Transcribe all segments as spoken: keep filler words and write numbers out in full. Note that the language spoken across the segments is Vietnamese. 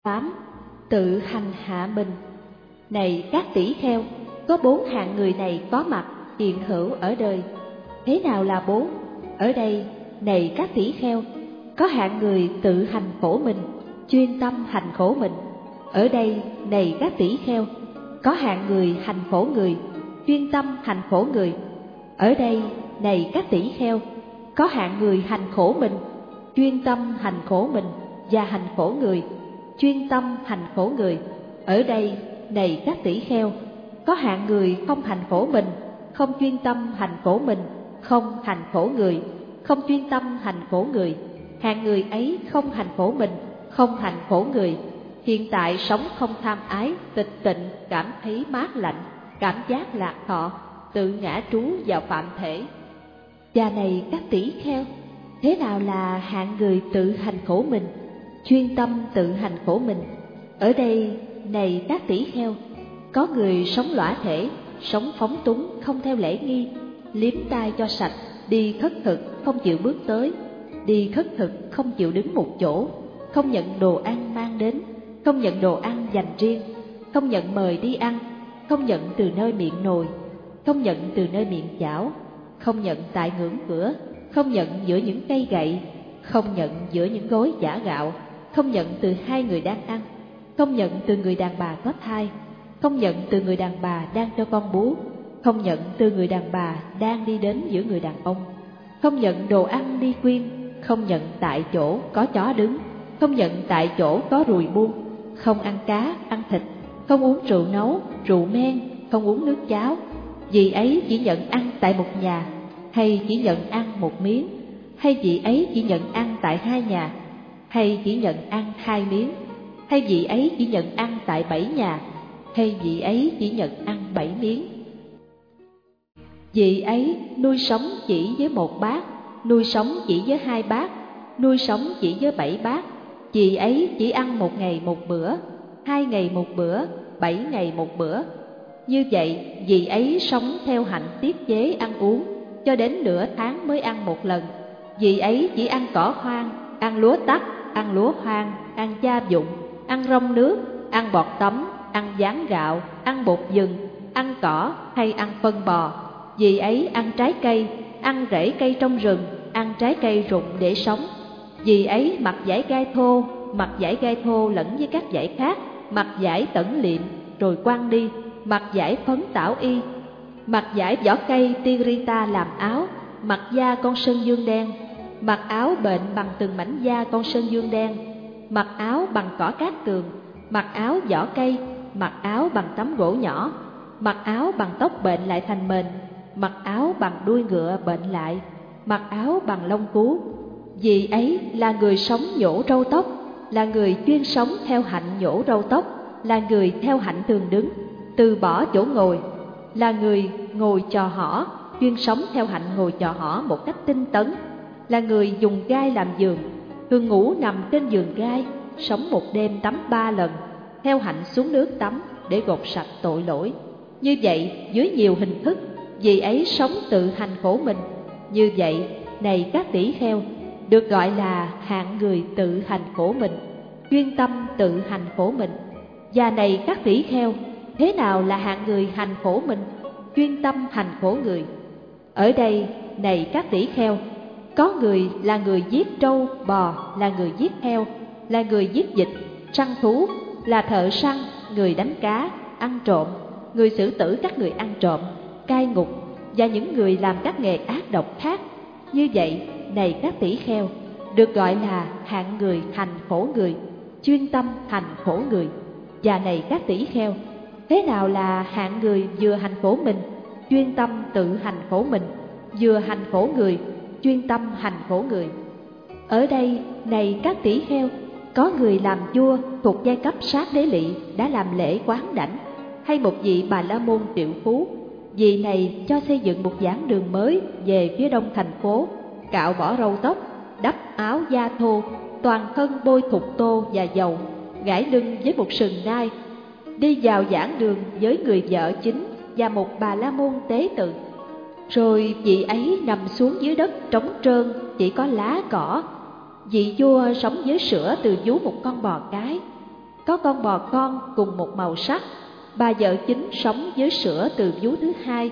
tám. Tự hành hạ mình. Này các tỷ kheo, có bốn hạng người này có mặt hiện hữu ở đời. Thế nào là bốn? Ở đây, này các tỷ kheo, có hạng người tự hành khổ mình, chuyên tâm hành khổ mình. Ở đây, này các tỷ kheo, có hạng người hành khổ người, chuyên tâm hành khổ người. Ở đây, này các tỷ kheo, có hạng người hành khổ mình, chuyên tâm hành khổ mình và hành khổ người, chuyên tâm hành khổ người. Ở đây, này các tỷ kheo, có hạng người không hành khổ mình, không chuyên tâm hành khổ mình, không hành khổ người, không chuyên tâm hành khổ người. Hạng người ấy không hành khổ mình, không hành khổ người, hiện tại sống không tham ái, tịch tịnh, cảm thấy mát lạnh, cảm giác lạc thọ, tự ngã trú vào phạm thể. Và này các tỷ kheo, thế nào là hạng người tự hành khổ mình, chuyên tâm tự hành khổ mình? Ở đây, này các tỷ kheo, có người sống lõa thể, sống phóng túng, không theo lễ nghi, liếm tai cho sạch, đi khất thực, không chịu bước tới, đi khất thực, không chịu đứng một chỗ, không nhận đồ ăn mang đến, không nhận đồ ăn dành riêng, không nhận mời đi ăn, không nhận từ nơi miệng nồi, không nhận từ nơi miệng chảo, không nhận tại ngưỡng cửa, không nhận giữa những cây gậy, không nhận giữa những gối giã gạo, không nhận từ hai người đang ăn, không nhận từ người đàn bà có thai, không nhận từ người đàn bà đang cho con bú, không nhận từ người đàn bà đang đi đến giữa người đàn ông, không nhận đồ ăn đi quyên, không nhận tại chỗ có chó đứng, không nhận tại chỗ có ruồi buông, không ăn cá, ăn thịt, không uống rượu nấu, rượu men, không uống nước cháo. Vì ấy chỉ nhận ăn tại một nhà, hay chỉ nhận ăn một miếng, hay vị ấy chỉ nhận ăn tại hai nhà, hay chỉ nhận ăn hai miếng, hay vị ấy chỉ nhận ăn tại bảy nhà, hay vị ấy chỉ nhận ăn bảy miếng. Vị ấy nuôi sống chỉ với một bát, nuôi sống chỉ với hai bát, nuôi sống chỉ với bảy bát. Vị ấy chỉ ăn một ngày một bữa, hai ngày một bữa, bảy ngày một bữa. Như vậy, vị ấy sống theo hạnh tiết chế ăn uống, cho đến nửa tháng mới ăn một lần. Vị ấy chỉ ăn cỏ hoang, ăn lúa tắc, ăn lúa hoang, ăn gia dụng, ăn rong nước, ăn bọt tấm, ăn gián gạo, ăn bột vừng, ăn cỏ hay ăn phân bò. Vị ấy ăn trái cây, ăn rễ cây trong rừng, ăn trái cây rụng để sống. Vị ấy mặc vải gai thô, mặc vải gai thô lẫn với các vải khác, mặc vải tẩn liệm rồi quăng đi, mặc vải phấn tảo y, mặc vải vỏ cây tigrita làm áo, mặc da con sơn dương đen, mặc áo bệnh bằng từng mảnh da con sơn dương đen, mặc áo bằng cỏ cát tường, mặc áo vỏ cây, mặc áo bằng tấm gỗ nhỏ, mặc áo bằng tóc bệnh lại thành mền, mặc áo bằng đuôi ngựa bệnh lại, mặc áo bằng lông cú. Vì ấy là người sống nhổ râu tóc, là người chuyên sống theo hạnh nhổ râu tóc, là người theo hạnh thường đứng, từ bỏ chỗ ngồi, là người ngồi chò hõ, chuyên sống theo hạnh ngồi chò hõ một cách tinh tấn, là người dùng gai làm giường, thường ngủ nằm trên giường gai, sống một đêm tắm ba lần, theo hạnh xuống nước tắm để gột sạch tội lỗi. Như vậy, dưới nhiều hình thức, vì ấy sống tự hành khổ mình. Như vậy, này các tỷ kheo, được gọi là hạng người tự hành khổ mình, chuyên tâm tự hành khổ mình. Và này các tỷ kheo, thế nào là hạng người hành khổ mình, chuyên tâm hành khổ người? Ở đây, này các tỷ kheo, có người là người giết trâu, bò, là người giết heo, là người giết vịt, săn thú, là thợ săn, người đánh cá, ăn trộm, người xử tử các người ăn trộm, cai ngục, và những người làm các nghề ác độc khác. Như vậy, này các tỷ kheo, được gọi là hạng người hành khổ người, chuyên tâm hành khổ người. Và này các tỷ kheo, thế nào là hạng người vừa hành khổ mình, chuyên tâm tự hành khổ mình, vừa hành khổ người, chuyên tâm hành khổ người? Ở đây, này các tỷ kheo, có người làm vua thuộc giai cấp sát đế lỵ đã làm lễ quán đảnh, hay một vị Bà La Môn triệu phú. Vị này cho xây dựng một giảng đường mới về phía đông thành phố, cạo bỏ râu tóc, đắp áo da thô, toàn thân bôi thục tô và dầu, gãi lưng với một sừng nai, đi vào giảng đường với người vợ chính và một Bà La Môn tế tự. Rồi vị ấy nằm xuống dưới đất trống trơn, chỉ có lá cỏ. Vị vua sống với sữa từ vú một con bò cái. Có con bò con cùng một màu sắc. Bà vợ chính sống với sữa từ vú thứ hai,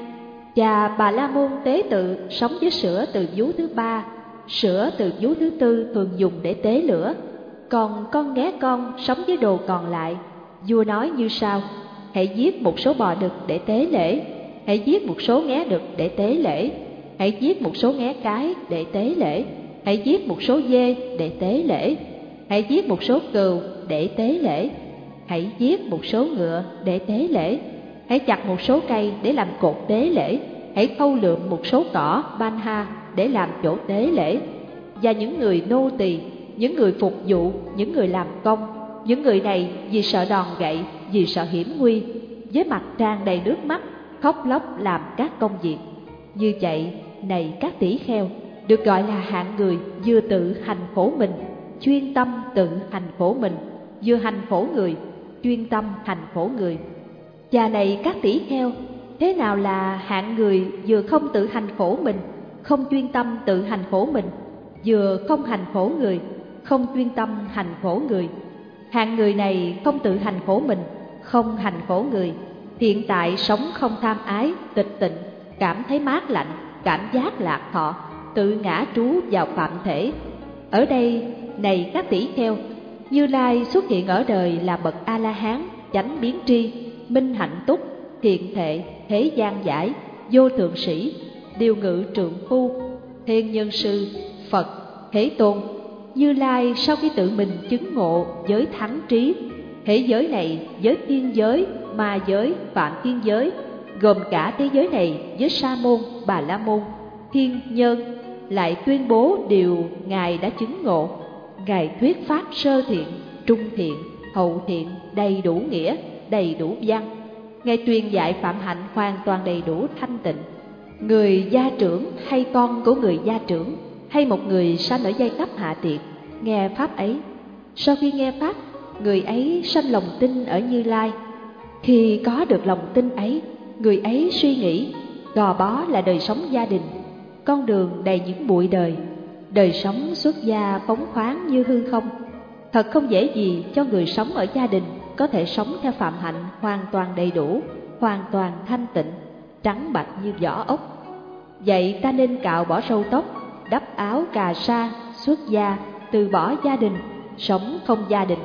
và bà La Môn tế tự sống với sữa từ vú thứ ba. Sữa từ vú thứ tư thường dùng để tế lửa. Còn con nghé con sống với đồ còn lại. Vua nói như sau: hãy giết một số bò đực để tế lễ, hãy giết một số nghé đực để tế lễ, hãy giết một số nghé cái để tế lễ, hãy giết một số dê để tế lễ, hãy giết một số cừu để tế lễ, hãy giết một số ngựa để tế lễ, hãy chặt một số cây để làm cột tế lễ, hãy khâu lượm một số cỏ ban ha để làm chỗ tế lễ. Và những người nô tỳ, những người phục vụ, những người làm công, những người này vì sợ đòn gậy, vì sợ hiểm nguy, với mặt tràn đầy nước mắt, khóc lóc làm các công việc. Như vậy, này các tỷ kheo, được gọi là hạng người vừa tự hành khổ mình, chuyên tâm tự hành khổ mình, vừa hành khổ người, chuyên tâm hành khổ người. Và này các tỷ kheo, thế nào là hạng người vừa không tự hành khổ mình, không chuyên tâm tự hành khổ mình, vừa không hành khổ người, không chuyên tâm hành khổ người? Hạng người này không tự hành khổ mình, không hành khổ người, hiện tại sống không tham ái, tịch tịnh, cảm thấy mát lạnh, cảm giác lạc thọ, tự ngã trú vào phạm thể. Ở đây, này các tỷ kheo, Như Lai xuất hiện ở đời là bậc A-la-hán, chánh biến tri, minh hạnh túc, thiện thệ, thế gian giải, vô thượng sĩ, điều ngự trượng phu, thiên nhân sư, Phật, Thế Tôn. Như Lai sau khi tự mình chứng ngộ giới thắng trí, thế giới này, giới tiên giới, ma giới, phạm thiên giới, gồm cả thế giới này với Sa môn, Bà La môn, thiên nhân, lại tuyên bố điều Ngài đã chứng ngộ. Ngài thuyết pháp sơ thiện, trung thiện, hậu thiện, đầy đủ nghĩa, đầy đủ văn. Ngài truyền dạy phạm hạnh hoàn toàn đầy đủ thanh tịnh. Người gia trưởng hay con của người gia trưởng, hay một người sanh ở giai cấp hạ tiện, nghe pháp ấy, sau khi nghe pháp, người ấy sanh lòng tin ở Như Lai. Khi có được lòng tin ấy, người ấy suy nghĩ, gò bó là đời sống gia đình, con đường đầy những bụi đời, đời sống xuất gia phóng khoáng như hư không. Thật không dễ gì cho người sống ở gia đình có thể sống theo phạm hạnh hoàn toàn đầy đủ, hoàn toàn thanh tịnh, trắng bạch như vỏ ốc. Vậy ta nên cạo bỏ râu tóc, đắp áo cà sa, xuất gia, từ bỏ gia đình, sống không gia đình.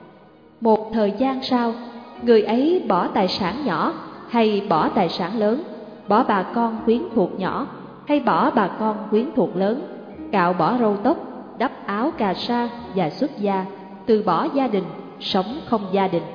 Một thời gian sau, người ấy bỏ tài sản nhỏ hay bỏ tài sản lớn, bỏ bà con quyến thuộc nhỏ hay bỏ bà con quyến thuộc lớn, cạo bỏ râu tóc, đắp áo cà sa và xuất gia, từ bỏ gia đình, sống không gia đình.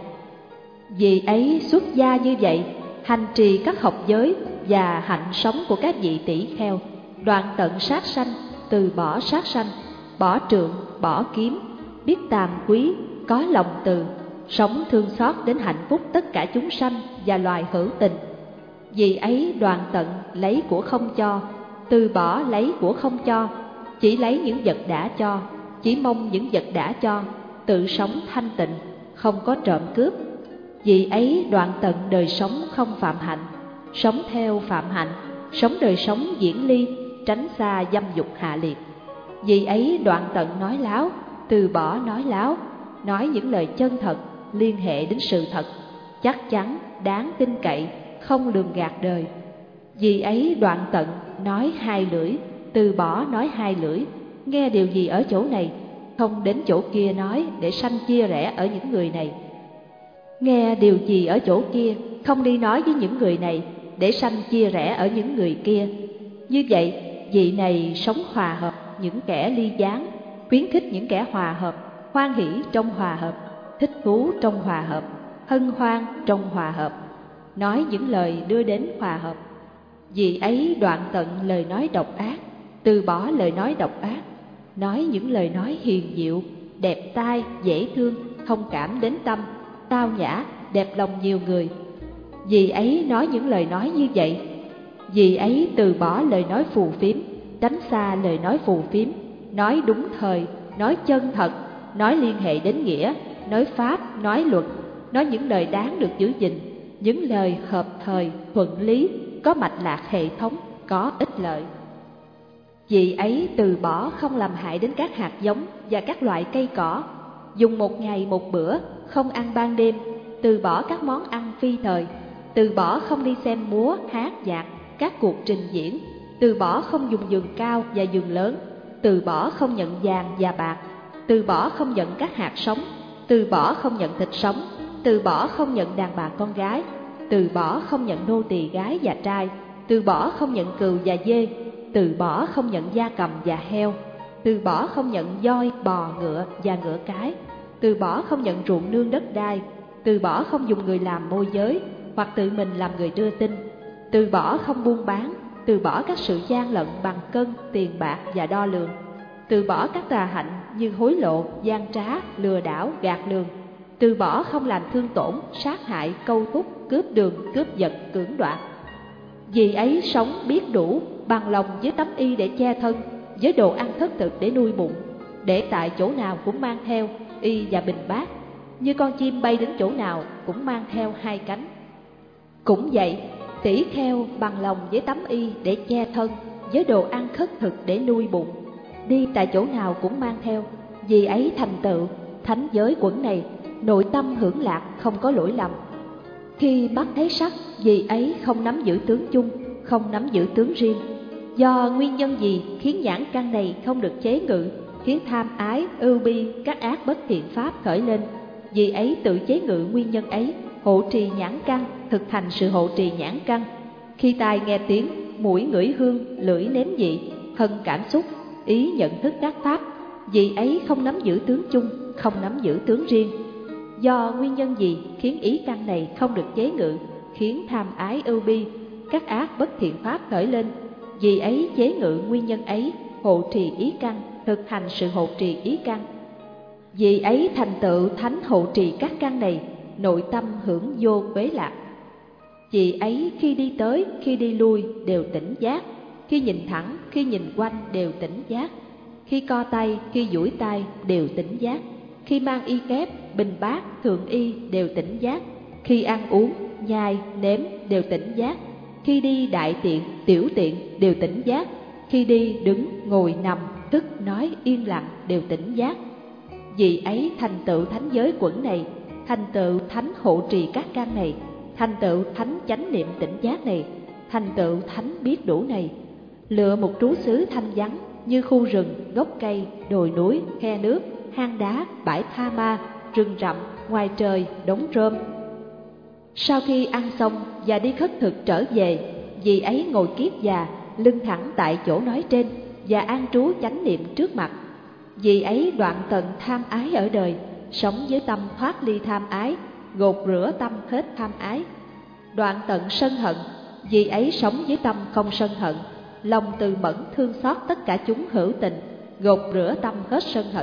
Vì ấy xuất gia như vậy, hành trì các học giới và hạnh sống của các vị tỷ kheo, đoạn tận sát sanh, từ bỏ sát sanh, bỏ trượng, bỏ kiếm, biết tàm quý, có lòng từ, sống thương xót đến hạnh phúc tất cả chúng sanh và loài hữu tình. Vì ấy đoạn tận lấy của không cho, từ bỏ lấy của không cho, chỉ lấy những vật đã cho, chỉ mong những vật đã cho, tự sống thanh tịnh, không có trộm cướp. Vì ấy đoạn tận đời sống không phạm hạnh, sống theo phạm hạnh, sống đời sống diễn ly, tránh xa dâm dục hạ liệt. Vì ấy đoạn tận nói láo, từ bỏ nói láo, nói những lời chân thật, liên hệ đến sự thật, chắc chắn, đáng tin cậy, không lường gạt đời. Vì ấy đoạn tận nói hai lưỡi, từ bỏ nói hai lưỡi, nghe điều gì ở chỗ này, không đến chỗ kia nói để sanh chia rẽ ở những người này. Nghe điều gì ở chỗ kia, không đi nói với những người này để sanh chia rẽ ở những người kia. Như vậy, vị này sống hòa hợp những kẻ ly gián, khuyến khích những kẻ hòa hợp, hoan hỷ trong hòa hợp, thích thú trong hòa hợp, hân hoan trong hòa hợp, nói những lời đưa đến hòa hợp. Vì ấy đoạn tận lời nói độc ác, từ bỏ lời nói độc ác, nói những lời nói hiền diệu, đẹp tai, dễ thương, thông cảm đến tâm, tao nhã, đẹp lòng nhiều người. Vì ấy nói những lời nói như vậy. Vì ấy từ bỏ lời nói phù phiếm, tránh xa lời nói phù phiếm, nói đúng thời, nói chân thật, nói liên hệ đến nghĩa, nói pháp, nói luật, nói những lời đáng được giữ gìn, những lời hợp thời, thuận lý, có mạch lạc hệ thống, có ích lợi. Vì ấy từ bỏ không làm hại đến các hạt giống và các loại cây cỏ, dùng một ngày một bữa, không ăn ban đêm, từ bỏ các món ăn phi thời, từ bỏ không đi xem múa, hát, nhạc, các cuộc trình diễn, từ bỏ không dùng giường cao và giường lớn, từ bỏ không nhận vàng và bạc, từ bỏ không nhận các hạt sống, từ bỏ không nhận thịt sống, từ bỏ không nhận đàn bà con gái, từ bỏ không nhận nô tỳ gái và trai, từ bỏ không nhận cừu và dê, từ bỏ không nhận gia cầm và heo, từ bỏ không nhận voi, bò, ngựa và ngựa cái, từ bỏ không nhận ruộng nương đất đai, từ bỏ không dùng người làm môi giới hoặc tự mình làm người đưa tin, từ bỏ không buôn bán, từ bỏ các sự gian lận bằng cân, tiền bạc và đo lường, từ bỏ các tà hạnh như hối lộ, gian trá, lừa đảo, gạt lường, từ bỏ không làm thương tổn, sát hại, câu thúc, cướp đường, cướp vật, cưỡng đoạt. Vì ấy sống biết đủ, bằng lòng với tấm y để che thân, với đồ ăn thất thực để nuôi bụng, để tại chỗ nào cũng mang theo y và bình bát, như con chim bay đến chỗ nào cũng mang theo hai cánh. Cũng vậy, tỷ kheo bằng lòng với tấm y để che thân, với đồ ăn khất thực để nuôi bụng, đi tại chỗ nào cũng mang theo, vì ấy thành tựu thánh giới quẩn này, nội tâm hưởng lạc không có lỗi lầm. Khi bắt thấy sắc, vì ấy không nắm giữ tướng chung, không nắm giữ tướng riêng. Do nguyên nhân gì khiến nhãn căn này không được chế ngự, khiến tham ái, ưu bi, các ác bất thiện pháp khởi lên, vì ấy tự chế ngự nguyên nhân ấy, hộ trì nhãn căn, thực hành sự hộ trì nhãn căn. Khi tai nghe tiếng, mũi ngửi hương, lưỡi nếm vị, thân cảm xúc, ý nhận thức các pháp, vì ấy không nắm giữ tướng chung, không nắm giữ tướng riêng. Do nguyên nhân gì khiến ý căn này không được chế ngự, khiến tham ái, ưu bi, các ác bất thiện pháp khởi lên, vì ấy chế ngự nguyên nhân ấy, hộ trì ý căn, thực hành sự hộ trì ý căn. Vì ấy thành tựu thánh hộ trì các căn này, nội tâm hưởng vô quế lạc. Vì ấy khi đi tới, khi đi lui đều tỉnh giác, khi nhìn thẳng, khi nhìn quanh đều tỉnh giác, khi co tay, khi duỗi tay đều tỉnh giác, khi mang y kép, bình bát, thượng y đều tỉnh giác, khi ăn uống, nhai, nếm đều tỉnh giác, khi đi đại tiện, tiểu tiện đều tỉnh giác, khi đi, đứng, ngồi, nằm, thức, nói, yên lặng đều tỉnh giác. Vì ấy thành tựu thánh giới quẩn này, thành tựu thánh hộ trì các căn này, thành tựu thánh chánh niệm tỉnh giác này, thành tựu thánh biết đủ này. Lựa một trú xứ thanh vắng như khu rừng, gốc cây, đồi núi, khe nước, hang đá, bãi tha ma, rừng rậm, ngoài trời, đống rơm. Sau khi ăn xong và đi khất thực trở về, vì ấy ngồi kiết già, lưng thẳng tại chỗ nói trên và an trú chánh niệm trước mặt. Vì ấy đoạn tận tham ái ở đời, sống với tâm thoát ly tham ái, gột rửa tâm hết tham ái. Đoạn tận sân hận, vì ấy sống với tâm không sân hận, lòng từ mẫn thương xót tất cả chúng hữu tình, gột rửa tâm hết sân hận.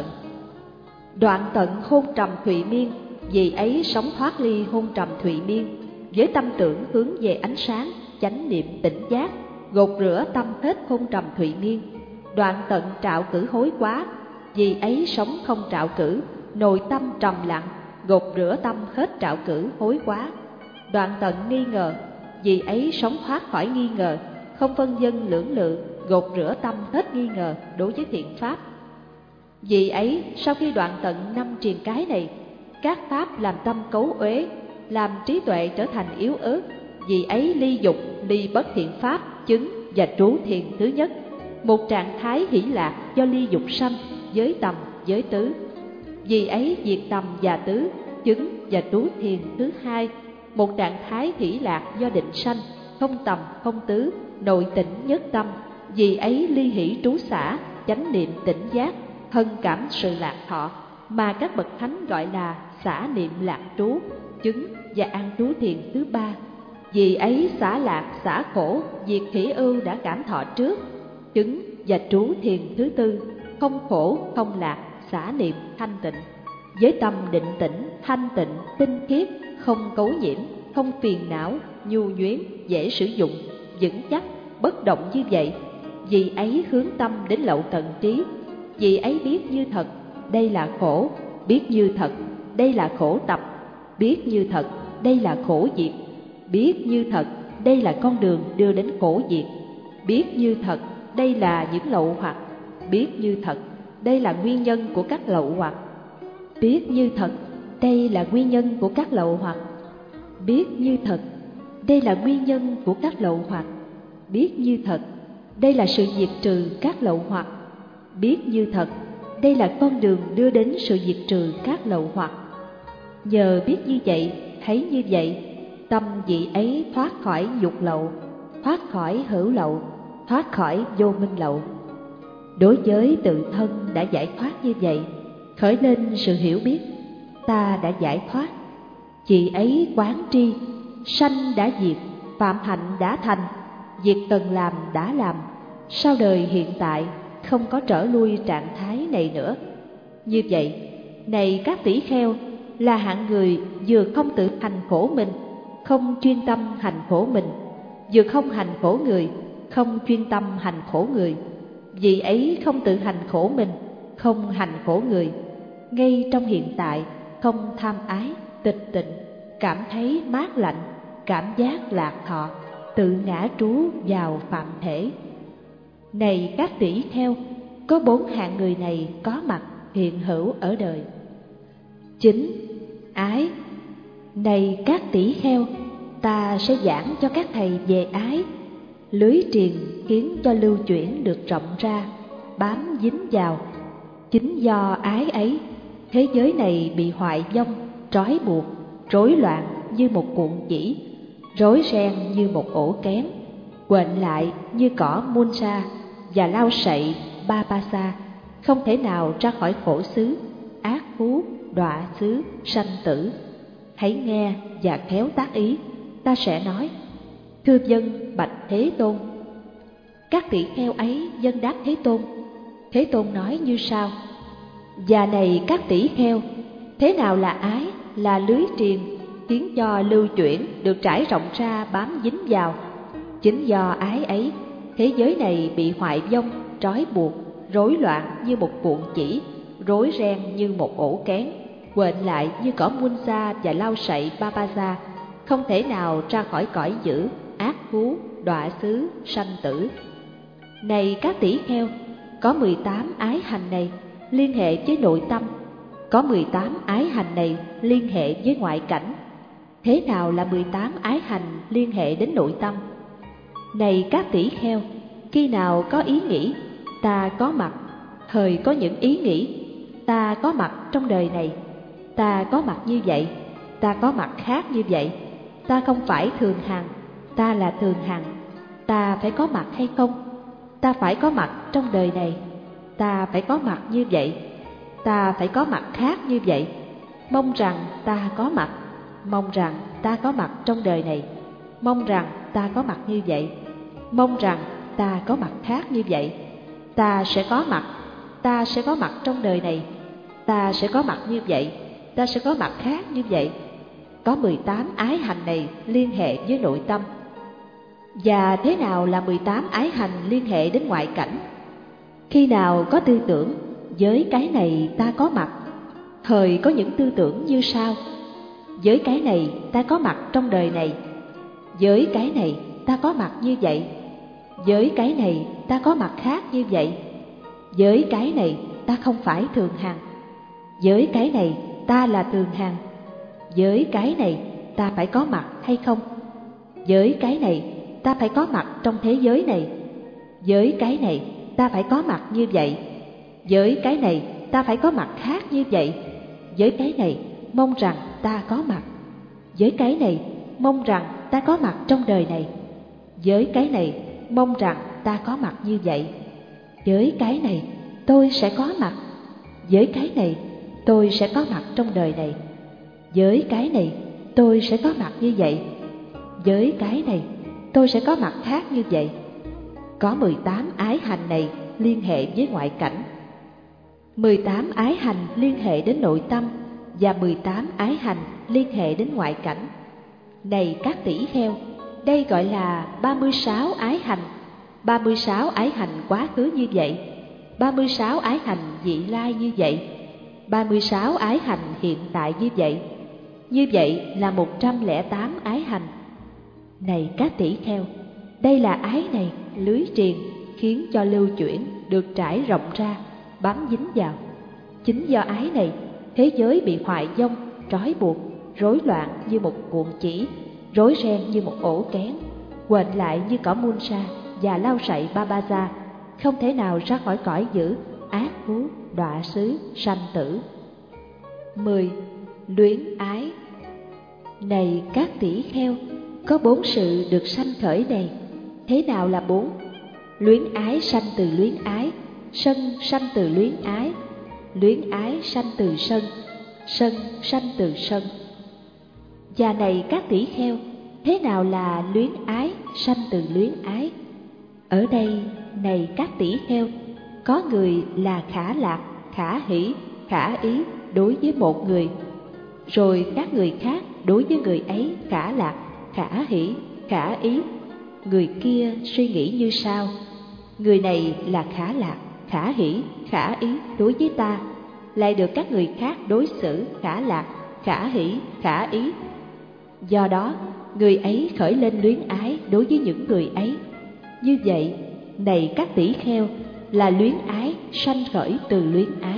Đoạn tận hôn trầm thụy miên, vì ấy sống thoát ly hôn trầm thụy miên, với tâm tưởng hướng về ánh sáng, chánh niệm tỉnh giác, gột rửa tâm hết hôn trầm thụy miên. Đoạn tận trạo cử hối quá, vì ấy sống không trạo cử, nội tâm trầm lặng, gột rửa tâm hết trạo cử hối quá. Đoạn tận nghi ngờ, vì ấy sống thoát khỏi nghi ngờ, không phân vân lưỡng lự, gột rửa tâm hết nghi ngờ đối với thiện pháp. Vì ấy sau khi đoạn tận năm triền cái này, các pháp làm tâm cấu uế, làm trí tuệ trở thành yếu ớt. Vì ấy ly dục, ly bất thiện pháp, chứng và trú thiền thứ nhất, một trạng thái hỷ lạc do ly dục sanh, giới tầm, giới tứ. Vì ấy diệt tầm và tứ, chứng và trú thiền thứ hai, một trạng thái hỷ lạc do định sanh, không tầm, không tứ, nội tĩnh nhất tâm. Vì ấy ly hỷ trú xả, chánh niệm tỉnh giác, hân cảm sự lạc thọ, mà các bậc thánh gọi là xả niệm lạc trú, chứng và an trú thiền thứ ba. Vì ấy xả lạc, xả khổ, diệt hỷ ưu đã cảm thọ trước, chứng và trú thiền thứ tư, không khổ, không lạc, xả niệm thanh tịnh, với tâm định tĩnh, thanh tịnh, tinh khiết, không cấu nhiễm, không phiền não, nhu nhuyến, dễ sử dụng, vững chắc, bất động như vậy. Vì ấy hướng tâm đến lậu tận trí. Vì ấy biết như thật, đây là khổ, biết như thật, đây là khổ tập, biết như thật, đây là khổ diệt, biết như thật, đây là con đường đưa đến khổ diệt, biết như thật, đây là những lậu hoặc, biết như thật, đây là nguyên nhân của các lậu hoặc, biết như thật, đây là nguyên nhân của các lậu hoặc. Biết như thật, đây là nguyên nhân của các lậu hoặc. Biết như thật, đây là sự diệt trừ các lậu hoặc. Biết như thật, đây là con đường đưa đến sự diệt trừ các lậu hoặc. Nhờ biết như vậy, thấy như vậy, tâm vị ấy thoát khỏi dục lậu, thoát khỏi hữu lậu, thoát khỏi vô minh lậu. Đối với tự thân đã giải thoát như vậy, khởi lên sự hiểu biết, ta đã giải thoát. Chị ấy quán tri, sanh đã diệt, phạm hạnh đã thành, việc cần làm đã làm, sau đời hiện tại không có trở lui trạng thái này nữa. Như vậy, này các tỷ kheo, là hạng người vừa không tự hành khổ mình, không chuyên tâm hành khổ mình, vừa không hành khổ người, không chuyên tâm hành khổ người. Vì ấy không tự hành khổ mình, không hành khổ người, ngay trong hiện tại không tham ái, tịch tịnh, cảm thấy mát lạnh, cảm giác lạc thọ, tự ngã trú vào phạm thể. Này các tỷ kheo, có bốn hạng người này có mặt hiện hữu ở đời. Chính, ái. Này các tỷ kheo, ta sẽ giảng cho các thầy về ái. Lưới triền khiến cho lưu chuyển được rộng ra, bám dính vào. Chính do ái ấy, thế giới này bị hoại vong, trói buộc, rối loạn như một cuộn chỉ, rối ren như một ổ kén, quện lại như cỏ muôn sa và lao sậy ba ba sa, không thể nào ra khỏi khổ xứ, ác phú, đọa xứ, sanh tử. Hãy nghe và khéo tác ý, ta sẽ nói. Thưa dân bạch Thế Tôn. Các tỷ kheo ấy dân đáp Thế Tôn. Thế Tôn nói như sau: Và này các tỷ kheo, thế nào là ái, là lưới triền khiến cho lưu chuyển được trải rộng ra, bám dính vào. Chính do ái ấy, thế giới này bị hoại vong, trói buộc, rối loạn như một cuộn chỉ, rối ren như một ổ kén, quện lại như cỏ muôn sa và lao sậy ba ba sa, không thể nào ra khỏi cõi dữ, ác phú, đọa xứ, sanh tử. Này các tỷ kheo, có mười tám ái hành này liên hệ với nội tâm, có mười tám ái hành này liên hệ với ngoại cảnh. Thế nào là mười tám ái hành liên hệ đến nội tâm? Này các tỷ kheo, khi nào có ý nghĩ, ta có mặt. Thời có những ý nghĩ, ta có mặt trong đời này. Ta có mặt như vậy, ta có mặt khác như vậy. Ta không phải thường hằng, ta là thường hằng. Ta phải có mặt hay không? Ta phải có mặt trong đời này. Ta phải có mặt như vậy, ta phải có mặt khác như vậy. Mong rằng ta có mặt, mong rằng ta có mặt trong đời này. Mong rằng ta có mặt như vậy, mong rằng ta có mặt khác như vậy. Ta sẽ có mặt, ta sẽ có mặt trong đời này. Ta sẽ có mặt như vậy, ta sẽ có mặt khác như vậy. Có mười tám ái hành này liên hệ với nội tâm. Và thế nào là mười tám ái hành liên hệ đến ngoại cảnh? Khi nào có tư tưởng, với cái này ta có mặt. Thời có những tư tưởng như sau: với cái này ta có mặt trong đời này. Với cái này ta có mặt như vậy. Với cái này ta có mặt khác như vậy. Với cái này ta không phải thường hằng. Với cái này ta là thường hằng. Với cái này ta phải có mặt hay không? Với cái này ta phải có mặt trong thế giới này. Với cái này ta phải có mặt như vậy. Với cái này ta phải có mặt khác như vậy. Với cái này mong rằng ta có mặt. Với cái này mong rằng ta có mặt trong đời này. Với cái này mong rằng ta có mặt như vậy. Với cái này tôi sẽ có mặt. Với cái này tôi sẽ có mặt trong đời này. Với cái này tôi sẽ có mặt như vậy. Với cái này tôi sẽ có mặt khác như vậy. Có mười tám ái hành này liên hệ với ngoại cảnh. Mười tám ái hành liên hệ đến nội tâm, và mười tám ái hành liên hệ đến ngoại cảnh. Này các tỷ kheo, đây gọi là ba mươi sáu ái hành. Ba mươi sáu ái hành quá khứ như vậy, ba mươi sáu ái hành vị lai như vậy, ba mươi sáu ái hành hiện tại như vậy. Như vậy là một trăm lẻ tám ái hành. Này các tỷ kheo, đây là ái này, lưới triền khiến cho lưu chuyển được trải rộng ra, bám dính vào. Chính do ái này, thế giới bị hoại vong, trói buộc, rối loạn như một cuộn chỉ, rối ren như một ổ kén, quện lại như cỏ Munsa và lau sậy Babaza, không thể nào ra khỏi cõi dữ, ác thú, đọa xứ, sanh tử. Mười. Luyến ái. Này các tỷ kheo, có bốn sự được sanh khởi này. Thế nào là bốn? Luyến ái sanh từ luyến ái, sân sanh từ luyến ái, luyến ái sanh từ sân, sân sanh từ sân. Và này các tỷ kheo, thế nào là luyến ái sanh từ luyến ái? Ở đây, này các tỷ kheo, có người là khả lạc, khả hỷ, khả ý đối với một người, rồi các người khác đối với người ấy khả lạc, khả hỷ, khả ý. Người kia suy nghĩ như sau: người này là khả lạc, khả hỷ, khả ý đối với ta, lại được các người khác đối xử khả lạc, khả hỷ, khả ý. Do đó, người ấy khởi lên luyến ái đối với những người ấy. Như vậy, này các tỷ kheo, là luyến ái sanh khởi từ luyến ái.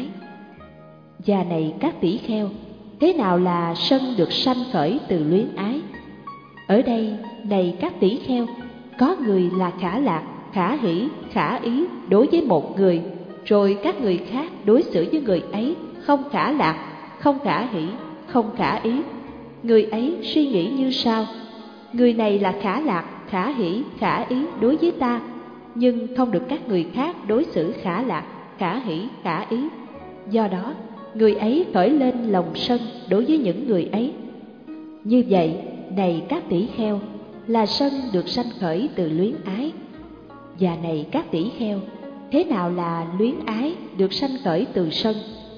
Và này các tỷ kheo, thế nào là sân được sanh khởi từ luyến ái? Ở đây, này các tỷ kheo, có người là khả lạc, khả hỷ, khả ý đối với một người, rồi các người khác đối xử với người ấy không khả lạc, không khả hỷ, không khả ý. Người ấy suy nghĩ như sau: người này là khả lạc, khả hỷ, khả ý đối với ta, nhưng không được các người khác đối xử khả lạc, khả hỷ, khả ý. Do đó, người ấy khởi lên lòng sân đối với những người ấy. Như vậy, này các tỷ kheo, là sân được sanh khởi từ luyến ái. Và này các tỷ kheo, thế nào là luyến ái được sanh khởi từ sân?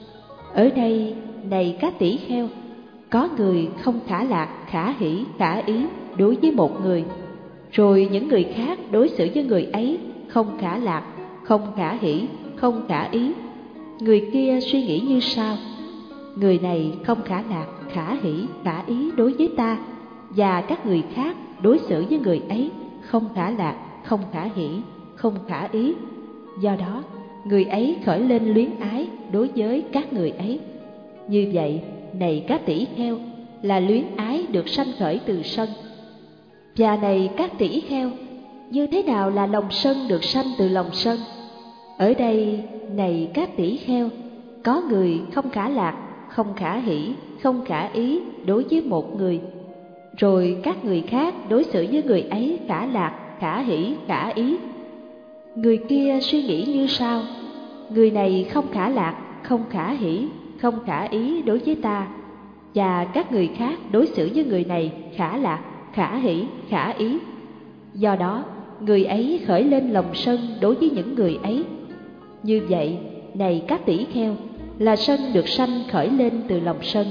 Ở đây, này các tỷ kheo, có người không khả lạc, khả hỷ, khả ý đối với một người, rồi những người khác đối xử với người ấy không khả lạc, không khả hỷ, không khả ý. Người kia suy nghĩ như sau: người này không khả lạc, khả hỷ, khả ý đối với ta, và các người khác đối xử với người ấy không khả lạc, không khả hỷ, không khả ý. Do đó, người ấy khởi lên luyến ái đối với các người ấy. Như vậy, này các tỷ kheo, là luyến ái được sanh khởi từ sân. Và này các tỷ kheo, như thế nào là lòng sân được sanh từ lòng sân? Ở đây, này các tỷ kheo, có người không khả lạc, không khả hỷ, không khả ý đối với một người, rồi các người khác đối xử với người ấy khả lạc, khả hỷ, khả ý. Người kia suy nghĩ như sau: người này không khả lạc, không khả hỷ, không khả ý đối với ta, và các người khác đối xử với người này khả lạc, khả hỷ, khả ý. Do đó, người ấy khởi lên lòng sân đối với những người ấy. Như vậy, này các tỷ kheo, là sân được sanh khởi lên từ lòng sân.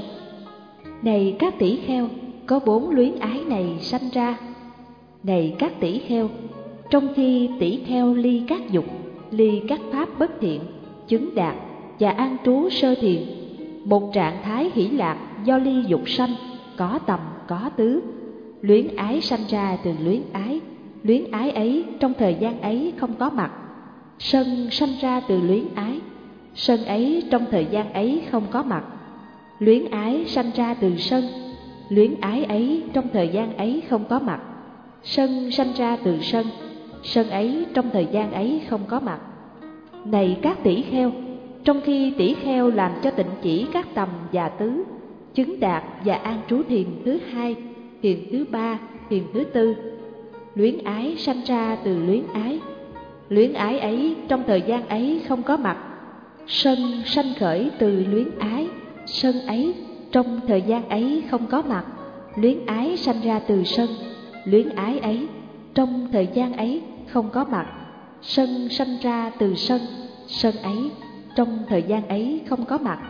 Này các tỷ kheo, có bốn luyến ái này sanh ra. Này các tỷ kheo, trong khi tỷ kheo ly các dục, ly các pháp bất thiện, chứng đạt và an trú sơ thiền, một trạng thái hỷ lạc do ly dục sanh, có tầm có tứ. Luyến ái sanh ra từ luyến ái, luyến ái ấy trong thời gian ấy không có mặt. Sân sanh ra từ luyến ái, sân ấy trong thời gian ấy không có mặt. Luyến ái sanh ra từ sân, luyến ái ấy trong thời gian ấy không có mặt. Sân sanh ra từ sân, sân ấy trong thời gian ấy không có mặt. Này các tỷ kheo, trong khi tỷ kheo làm cho tịnh chỉ các tầm và tứ, chứng đạt và an trú thiền thứ hai, thiền thứ ba, thiền thứ tư, luyến ái sanh ra từ luyến ái, luyến ái ấy trong thời gian ấy không có mặt. Sân sanh khởi từ luyến ái, sân ấy trong thời gian ấy không có mặt. Luyến ái sanh ra từ sân, luyến ái ấy trong thời gian ấy không có mặt. Sân sanh ra từ sân, sân ấy trong thời gian ấy không có mặt.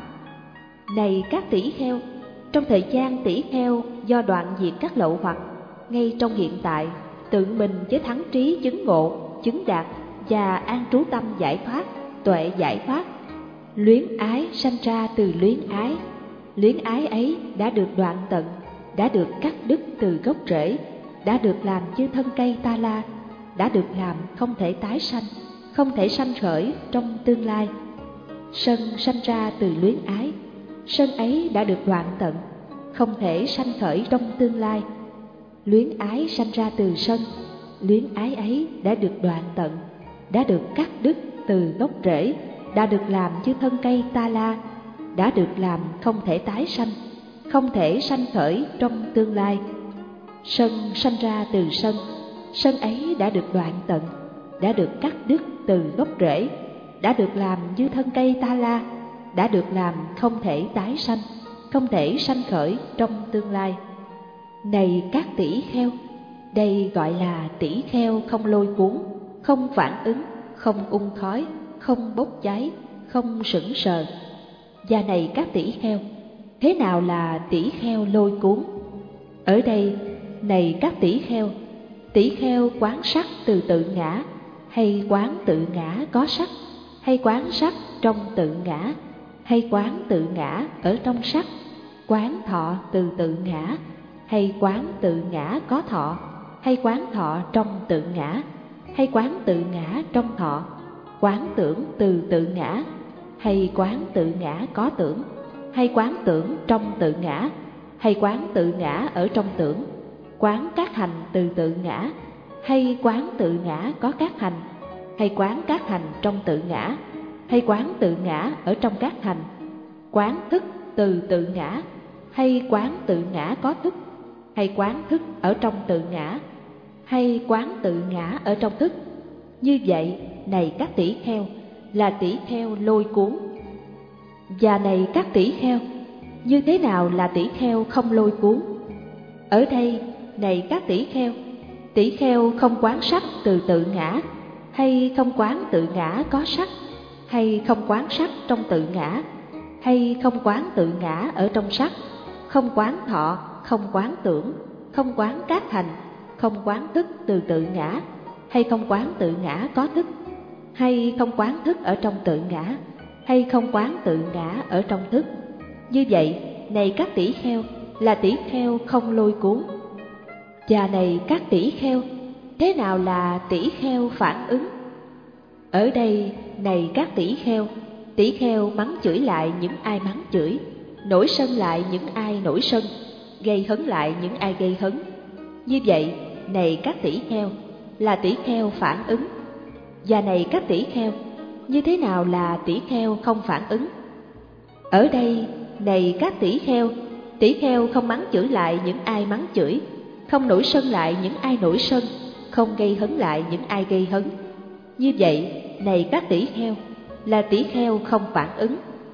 Này các tỷ kheo, trong thời gian tỷ kheo do đoạn diệt các lậu hoặc, ngay trong hiện tại, tự mình với thắng trí chứng ngộ, chứng đạt và an trú tâm giải thoát, tuệ giải thoát, luyến ái sanh ra từ luyến ái. Luyến ái ấy đã được đoạn tận, đã được cắt đứt từ gốc rễ, đã được làm như thân cây ta la, đã được làm không thể tái sanh, không thể sanh khởi trong tương lai. Sân sanh ra từ luyến ái, sân ấy đã được đoạn tận, không thể sanh khởi trong tương lai. Luyến ái sanh ra từ sân, luyến ái ấy đã được đoạn tận, đã được cắt đứt từ gốc rễ, đã được làm như thân cây ta la, đã được làm không thể tái sanh, không thể sanh khởi trong tương lai. Sân sanh ra từ sân, sân ấy đã được đoạn tận, đã được cắt đứt từ gốc rễ, đã được làm như thân cây ta la, đã được làm không thể tái sanh, không thể sanh khởi trong tương lai. Này các tỷ kheo, đây gọi là tỷ kheo không lôi cuốn, không phản ứng, không ung khói, không bốc cháy, không sững sờ. Và này các tỷ kheo, thế nào là tỷ kheo lôi cuốn? Ở đây, này các tỷ kheo, tỷ kheo quán sắc từ tự ngã, hay quán tự ngã có sắc, hay quán sắc trong tự ngã, hay quán tự ngã ở trong sắc, quán thọ từ tự ngã, hay quán tự ngã có thọ, hay quán thọ trong tự ngã, hay quán tự ngã trong thọ, quán tưởng từ tự ngã, hay quán tự ngã có tưởng, hay quán tưởng trong tự ngã, hay quán tự ngã ở trong tưởng, quán các hành từ tự ngã, hay quán tự ngã có các hành, hay quán các hành trong tự ngã, hay quán tự ngã ở trong các hành, quán thức từ tự ngã, hay quán tự ngã có thức, hay quán thức ở trong tự ngã, hay quán tự ngã ở trong thức. Như vậy, này các tỷ kheo, là tỷ kheo lôi cuốn. Và này các tỷ kheo, như thế nào là tỷ kheo không lôi cuốn? Ở đây, này các tỷ kheo, tỷ kheo không quán sắc từ tự ngã, hay không quán tự ngã có sắc, hay không quán sắc trong tự ngã, hay không quán tự ngã ở trong sắc, không quán thọ, không quán tưởng, không quán các hành, không quán thức từ tự ngã, hay không quán tự ngã có thức, hay không quán thức ở trong tự ngã, hay không quán tự ngã ở trong thức. Như vậy, này các tỷ kheo, là tỷ kheo không lôi cuốn. Và này các tỷ kheo, thế nào là tỷ kheo phản ứng? Ở đây, này các tỷ kheo, tỷ kheo mắng chửi lại những ai mắng chửi, nổi sân lại những ai nổi sân, gây hấn lại những ai gây hấn. Như vậy, này các tỷ kheo, là tỷ kheo phản ứng. Và này các tỷ kheo, như thế nào là tỷ kheo không phản ứng? Ở đây, này các tỷ kheo, tỷ kheo không mắng chửi lại những ai mắng chửi, không nổi sân lại những ai nổi sân, không gây hấn lại những ai gây hấn. Như vậy, này các tỷ kheo, là tỷ kheo không phản ứng.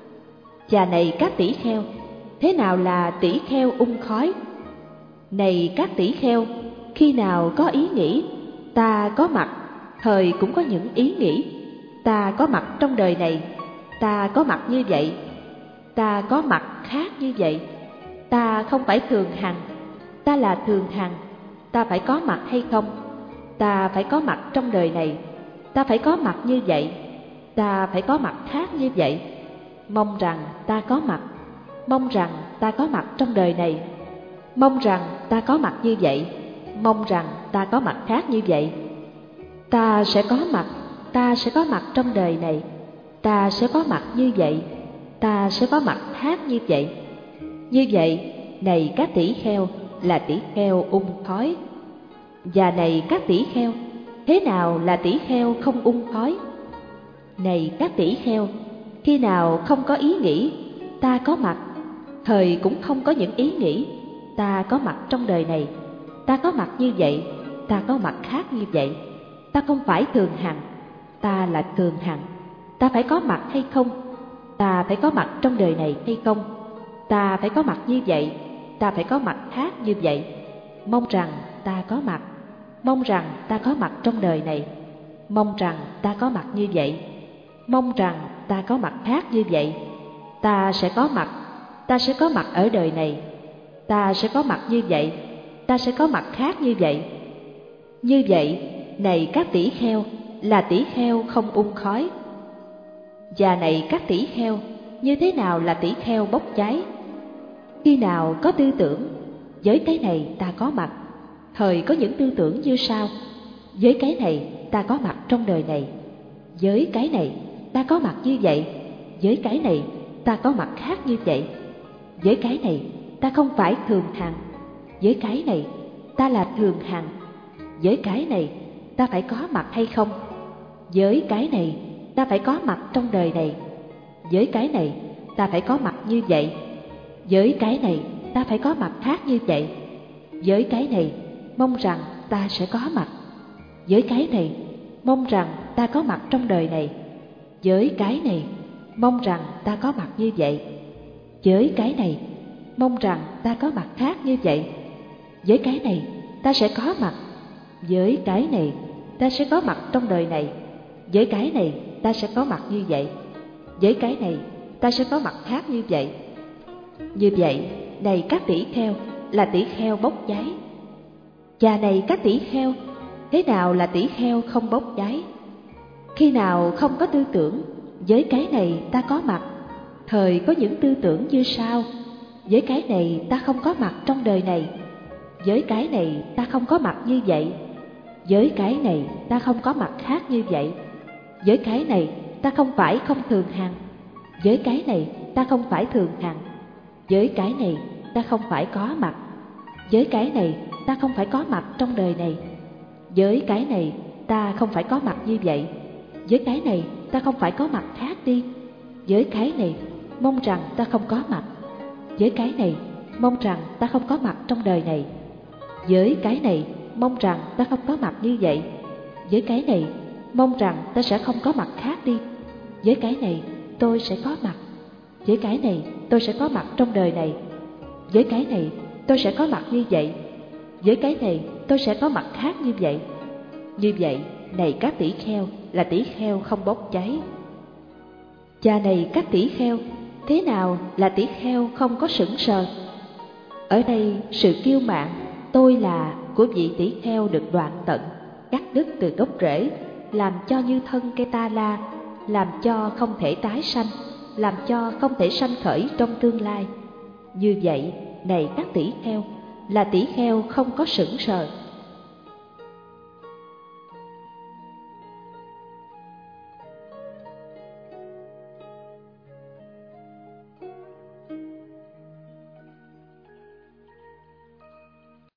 Và này các tỷ kheo, thế nào là tỷ kheo ung khói? Này các tỷ kheo, khi nào có ý nghĩ, ta có mặt, thời cũng có những ý nghĩ, ta có mặt trong đời này, ta có mặt như vậy, ta có mặt khác như vậy, ta không phải thường hằng, ta là thường hằng, ta phải có mặt hay không, ta phải có mặt trong đời này, ta phải có mặt như vậy, ta phải có mặt khác như vậy, mong rằng ta có mặt, mong rằng ta có mặt trong đời này, mong rằng ta có mặt như vậy, mong rằng ta có mặt khác như vậy. Ta sẽ có mặt, ta sẽ có mặt trong đời này, ta sẽ có mặt như vậy, ta sẽ có mặt khác như vậy. Như vậy, này các tỷ kheo, là tỷ kheo ung khói. Và này các tỷ kheo, thế nào là tỷ kheo không ung khói? Này các tỷ kheo, khi nào không có ý nghĩ, ta có mặt, thời cũng không có những ý nghĩ, ta có mặt trong đời này, ta có mặt như vậy, ta có mặt khác như vậy, ta không phải thường hằng, ta là thường hằng, ta phải có mặt hay không, ta phải có mặt trong đời này hay không, ta phải có mặt như vậy, ta phải có mặt khác như vậy, mong rằng ta có mặt, mong rằng ta có mặt trong đời này, mong rằng ta có mặt như vậy, mong rằng ta có mặt khác như vậy, ta sẽ có mặt, ta sẽ có mặt ở đời này, ta sẽ có mặt như vậy, ta sẽ có mặt khác như vậy. Như vậy, này các tỷ kheo, là tỷ kheo không ung khói. Và này các tỷ kheo, như thế nào là tỷ kheo bốc cháy? Khi nào có tư tưởng, với cái này ta có mặt, thời có những tư tưởng như sau: với cái này ta có mặt trong đời này, với cái này ta có mặt như vậy, với cái này ta có mặt khác như vậy, với cái này ta không phải thường hằng. Với cái này, ta là thường hằng. Với cái này, ta phải có mặt hay không? Với cái này, ta phải có mặt trong đời này. Với cái này, ta phải có mặt như vậy. Với cái này, ta phải có mặt khác như vậy. Với cái này, mong rằng ta sẽ có mặt. Với cái này, mong rằng ta có mặt trong đời này. Với cái này, mong rằng ta có mặt như vậy. Với cái này, mong rằng ta có mặt khác như vậy. Với cái này, ta sẽ có mặt. Với cái này, ta sẽ có mặt trong đời này. Với cái này, ta sẽ có mặt như vậy. Với cái này, ta sẽ có mặt khác như vậy. Như vậy, này các tỷ kheo, là tỷ kheo bốc cháy. Và này các tỷ kheo, thế nào là tỷ kheo không bốc cháy? Khi nào không có tư tưởng, với cái này ta có mặt. Thời có những tư tưởng như sau: với cái này ta không có mặt trong đời này. Với cái này ta không có mặt như vậy. Với cái này ta không có mặt khác như vậy. Với cái này ta không phải không thường hằng. Với cái này ta không phải thường hằng. Với cái này ta không phải có mặt. Với cái này ta không phải có mặt trong đời này. Với cái này ta không phải có mặt như vậy. Với cái này ta không phải có mặt khác đi. Với cái này mong rằng ta không có mặt. Với cái này mong rằng ta không có mặt trong đời này. Với cái này mong rằng ta không có mặt như vậy. Với cái này mong rằng ta sẽ không có mặt khác đi. Với cái này tôi sẽ có mặt. Với cái này tôi sẽ có mặt trong đời này. Với cái này tôi sẽ có mặt như vậy. Với cái này tôi sẽ có mặt khác như vậy. Như vậy, này các tỷ kheo, là tỷ kheo không bốc cháy. Và này các tỷ kheo, thế nào là tỷ kheo không có sững sờ? Ở đây sự kiêu mạn tôi là của vị tỷ kheo được đoạn tận, cắt đứt từ gốc rễ, làm cho như thân cây ta la, làm cho không thể tái sanh, làm cho không thể sanh khởi trong tương lai. Như vậy, này các tỷ kheo, là tỷ kheo không có sững sờ.